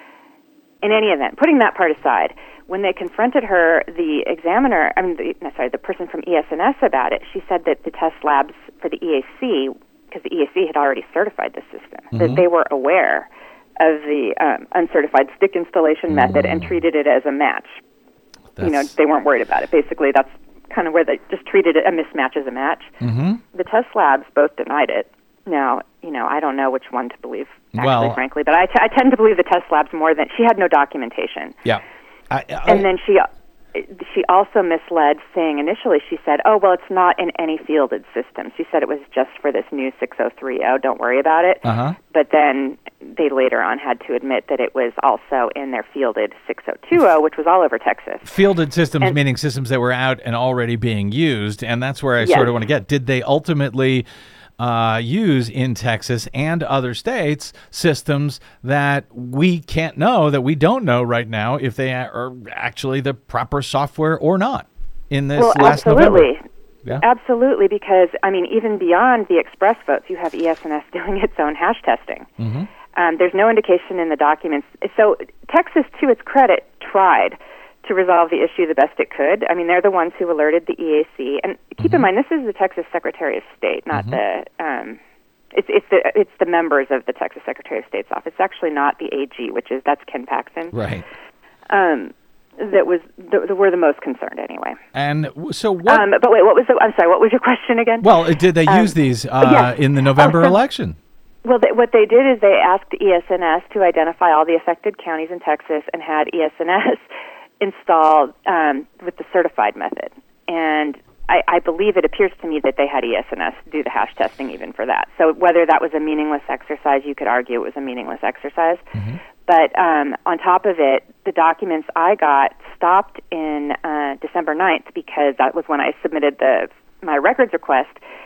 In any event, putting that part aside, when they confronted her, the examiner, I mean, the, no, sorry, the person from E S N S about it, she said that the test labs for the E A C, because the E A C had already certified the system, mm-hmm. that they were aware of the um, uncertified stick installation mm-hmm. method and treated it as a match. That's... You know, they weren't worried about it. Basically, that's kind of where they just treated it, a mismatch as a match. Mm-hmm. The test labs both denied it. Now, you know, I don't know which one to believe, actually, well, frankly, but I, t- I tend to believe the test labs more than, she had no documentation. Yeah. I, I, and then she she also misled, saying initially, she said, oh, well, it's not in any fielded system. She said it was just for this new six oh three oh, don't worry about it. Uh-huh. But then they later on had to admit that it was also in their fielded six oh two oh, which was all over Texas. Fielded systems, and, meaning systems that were out and already being used, and that's where I yes. sort of want to get. Did they ultimately uh, use in Texas and other states systems that we can't know, that we don't know right now if they are actually the proper software or not in this well, last absolutely. November? Yeah. Absolutely, because, I mean, even beyond the express votes, you have E S N S doing its own hash testing. Mm-hmm. Um, there's no indication in the documents. So Texas, to its credit, tried to resolve the issue the best it could. I mean, they're the ones who alerted the E A C. And keep mm-hmm. in mind, this is the Texas Secretary of State, not mm-hmm. the... Um, it's it's the it's the members of the Texas Secretary of State's office. It's actually not the A G, which is, that's Ken Paxton. Right. Um, that was the, the, were the most concerned anyway. And so what... Um, but wait, what was the... I'm sorry, what was your question again? Well, did they use um, these uh, yes. in the November oh, so, election? Well, they, what they did is they asked E S N S to identify all the affected counties in Texas and had E S N S installed um, with the certified method. And I, I believe it appears to me that they had E S N S do the hash testing even for that. So whether that was a meaningless exercise, you could argue it was a meaningless exercise. Mm-hmm. But um, on top of it, the documents I got stopped in uh, December ninth because that was when I submitted the my records request,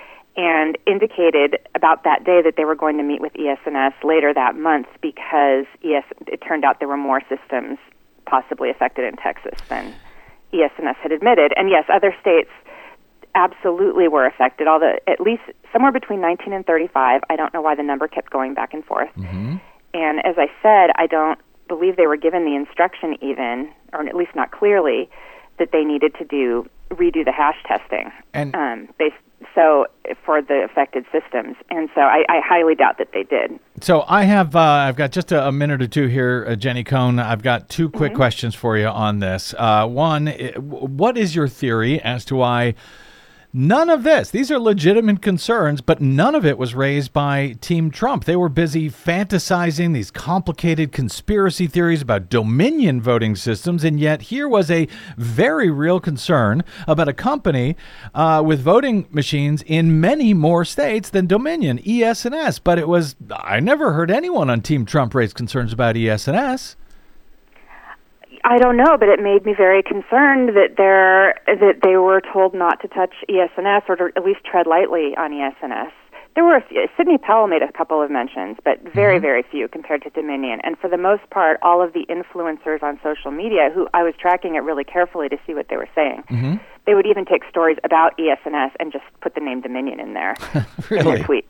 and indicated about that day that they were going to meet with E S N S later that month because E S, it turned out there were more systems possibly affected in Texas than E S N S had admitted. And yes, other states absolutely were affected. All the at least somewhere between nineteen and thirty-five. I don't know why the number kept going back and forth. Mm-hmm. And as I said, I don't believe they were given the instruction even, or at least not clearly, that they needed to do redo the hash testing. And um, based so for the affected systems, and so I, I highly doubt that they did. So I have, uh, I've got just a, a minute or two here, uh, Jenny Cohn. I've got two quick Mm-hmm. questions for you on this. Uh, one, i- what is your theory as to why none of this, these are legitimate concerns, but none of it was raised by Team Trump? They were busy fantasizing these complicated conspiracy theories about Dominion voting systems, and yet here was a very real concern about a company uh, with voting machines in many more states than Dominion, E S and S. But it was, I never heard anyone on Team Trump raise concerns about E S and S. I don't know, but it made me very concerned that they're, that they were told not to touch E S N S, or to at least tread lightly on E S N S. There were a few, Sidney Powell made a couple of mentions, but very, very few compared to Dominion. And for the most part, all of the influencers on social media, who I was tracking it really carefully to see what they were saying, Mm-hmm. they would even take stories about E S N S and just put the name Dominion in there in Really? their tweet.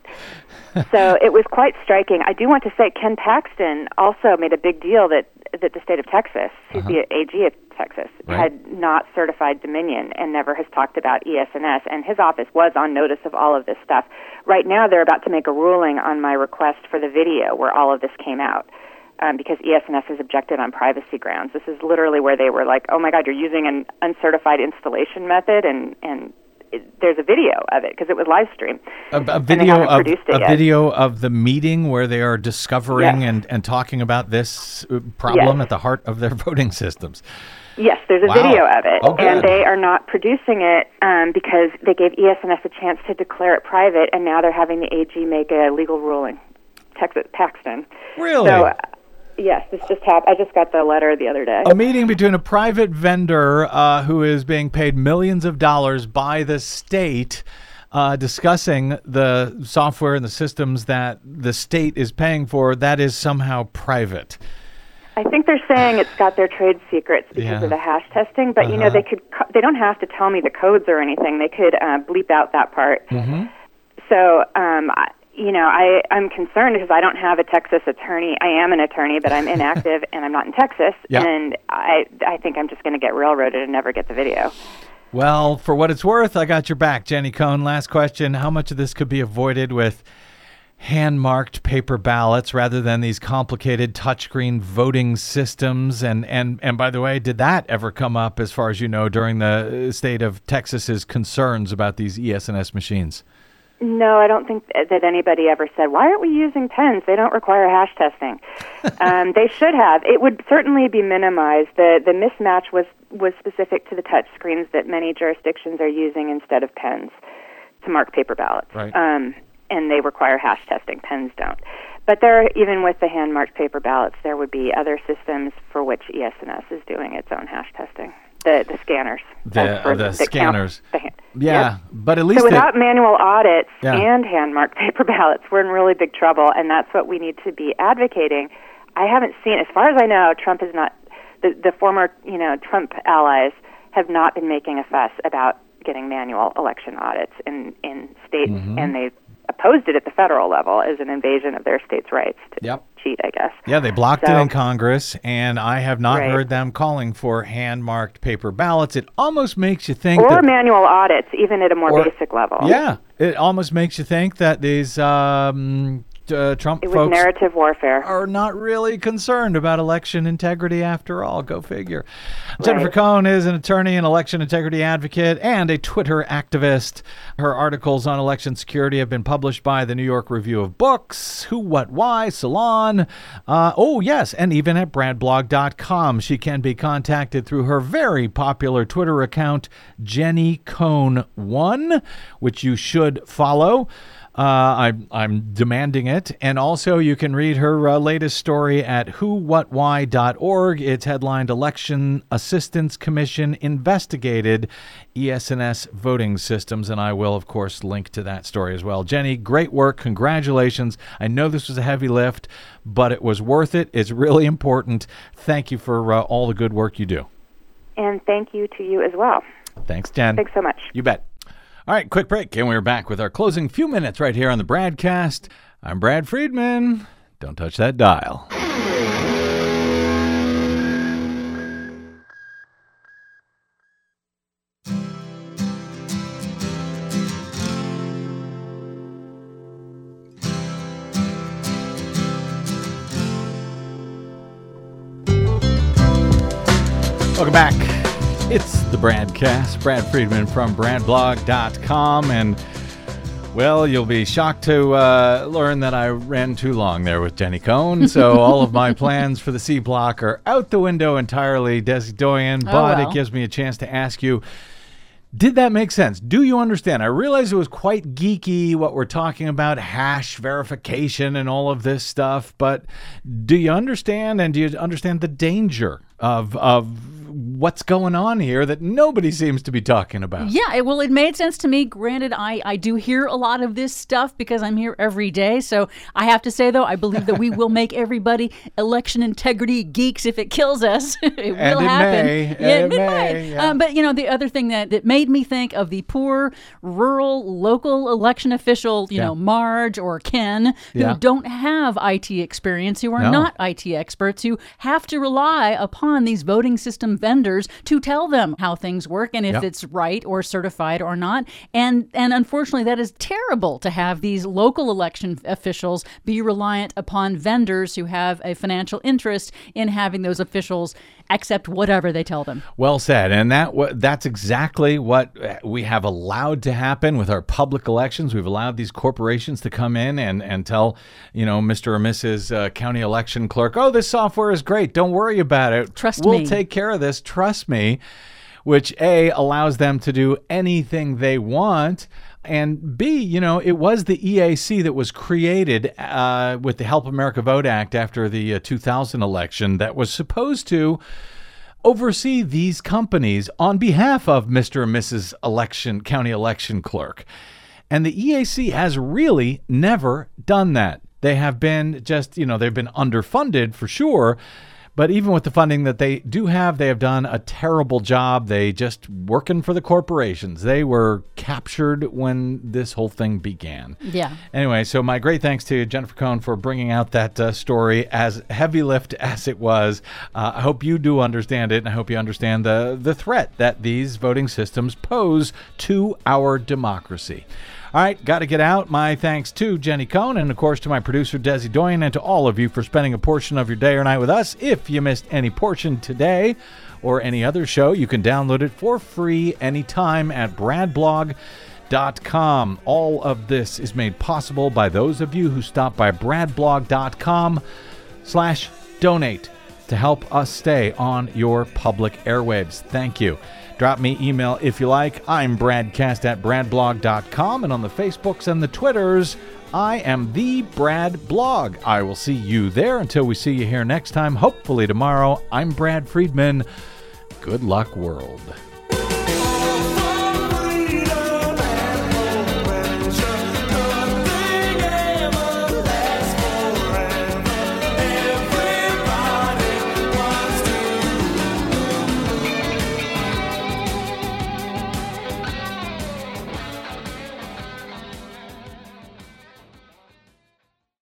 So it was quite striking. I do want to say Ken Paxton also made a big deal that, that the state of Texas, who's Uh-huh. the A G of Texas, Right. had not certified Dominion and never has talked about E S N S, and his office was on notice of all of this stuff. Right now they're about to make a ruling on my request for the video where all of this came out. Um, because E S N S has objected on privacy grounds. This is literally where they were like, oh my God, you're using an uncertified installation method, and, and it, there's a video of it because it was live streamed. A, a And they video haven't of produced it a yet. video of the meeting where they are discovering Yes. and, and talking about this uh, problem Yes. at the heart of their voting systems. Yes, there's a Wow. video of it, Oh, good. and they are not producing it um, because they gave E S N S a chance to declare it private, and now they're having the A G make a legal ruling. Texas Paxton. Really? So, uh, yes, this just happened. I just got the letter the other day. A meeting between a private vendor uh, who is being paid millions of dollars by the state uh, discussing the software and the systems that the state is paying for, that is somehow private. I think they're saying it's got their trade secrets because Yeah. of the hash testing, but you know Uh-huh. they could. Co- they don't have to tell me the codes or anything. They could uh, bleep out that part. Mm-hmm. So, um, I, you know, I I'm concerned because I don't have a Texas attorney. I am an attorney, but I'm inactive and I'm not in Texas, Yeah. and I I think I'm just going to get railroaded and never get the video. Well, for what it's worth, I got your back, Jenny Cohn. Last question. How much of this could be avoided with hand-marked paper ballots rather than these complicated touchscreen voting systems? And, and, and by the way, did that ever come up, as far as you know, during the state of Texas's concerns about these E S N S machines? No, I don't think that anybody ever said, why aren't we using pens? They don't require hash testing. um, they should have. It would certainly be minimized. The the mismatch was, was specific to the touch screens that many jurisdictions are using instead of pens to mark paper ballots. Right. Um, and they require hash testing. Pens don't. But there, even with the hand-marked paper ballots, there would be other systems for which E S N S is doing its own hash testing. The the scanners. The, uh, for- the that count scanners. the hand- Yeah, Yep. but at least So they- without manual audits Yeah. and hand-marked paper ballots, we're in really big trouble, and that's what we need to be advocating. I haven't seen, as far as I know, Trump is not, the, the former, you know, Trump allies have not been making a fuss about getting manual election audits in, in states, Mm-hmm. and they've opposed it at the federal level as an invasion of their states' rights to Yep. cheat, I guess. Yeah, they blocked it So- in Congress, and I have not Right. heard them calling for hand-marked paper ballots. It almost makes you think Or that... manual audits, even at a more or- basic level. Yeah, it almost makes you think that these um, uh, Trump It was folks narrative warfare. are not really concerned about election integrity after all. Go figure. Jennifer Right. Cohn is an attorney, an election integrity advocate, and a Twitter activist. Her articles on election security have been published by the New York Review of Books, Who, What, Why, Salon. Uh, oh, yes, and even at brad blog dot com. She can be contacted through her very popular Twitter account, Jenny Cohn one, which you should follow. Uh, I, I'm demanding it. And also, you can read her uh, latest story at who what why dot org. It's headlined Election Assistance Commission Investigated E S N S Voting Systems. And I will, of course, link to that story as well. Jenny, great work. Congratulations. I know this was a heavy lift, but it was worth it. It's really important. Thank you for uh, all the good work you do. And thank you to you as well. Thanks, Jen. Thanks so much. You bet. All right, quick break, and we're back with our closing few minutes right here on the BradCast. I'm Brad Friedman. Don't touch that dial. Welcome back. It's the BradCast. Brad Friedman from brad blog dot com. And, well, you'll be shocked to uh, learn that I ran too long there with Jenny Cohn. So all of my plans for the C Block are out the window entirely, Desi Doyen. Oh, but well. it gives me a chance to ask you, did that make sense? Do you understand? I realize it was quite geeky what we're talking about, hash verification and all of this stuff. But do you understand, and do you understand the danger of of what's going on here that nobody seems to be talking about? Yeah, it, well, it made sense to me. Granted, I, I do hear a lot of this stuff because I'm here every day. So I have to say, though, I believe that we will make everybody election integrity geeks if it kills us. it will And it happen. may. Yeah, And it it may, may. yeah. Um, but, you know, the other thing that, that made me think of the poor rural local election official, you Yeah. know, Marge or Ken, who Yeah. don't have I T experience, who are No. not I T experts, who have to rely upon these voting system vendors to tell them how things work and if Yep. it's right or certified or not. And and unfortunately, that is terrible to have these local election officials be reliant upon vendors who have a financial interest in having those officials accept whatever they tell them. Well said. And that wa- that's exactly what we have allowed to happen with our public elections. We've allowed these corporations to come in and, and tell, you know, Mister or Missus Uh, county election clerk, oh, this software is great. Don't worry about it. Trust we'll me. take care of this. Trust me. Which, A, allows them to do anything they want. And B, you know, it was the E A C that was created uh, with the Help America Vote Act after the uh, two thousand election that was supposed to oversee these companies on behalf of Mister and Missus Election County Election Clerk. And the E A C has really never done that. They have been just, you know, they've been underfunded for sure. But even with the funding that they do have, they have done a terrible job. They just working for the corporations. They were captured when this whole thing began. Yeah. Anyway, so my great thanks to Jennifer Cohn for bringing out that uh, story, as heavy lift as it was. Uh, I hope you do understand it, and I hope you understand the, the threat that these voting systems pose to our democracy. All right, got to get out. My thanks to Jenny Cohn and, of course, to my producer, Desi Doyen, and to all of you for spending a portion of your day or night with us. If you missed any portion today or any other show, you can download it for free anytime at brad blog dot com. All of this is made possible by those of you who stop by brad blog dot com slash donate to help us stay on your public airwaves. Thank you. Drop me email if you like. I'm Bradcast at brad blog dot com, and on the Facebooks and the Twitters, I am the Brad Blog. I will see you there. Until we see you here next time, hopefully tomorrow, I'm Brad Friedman. Good luck, world.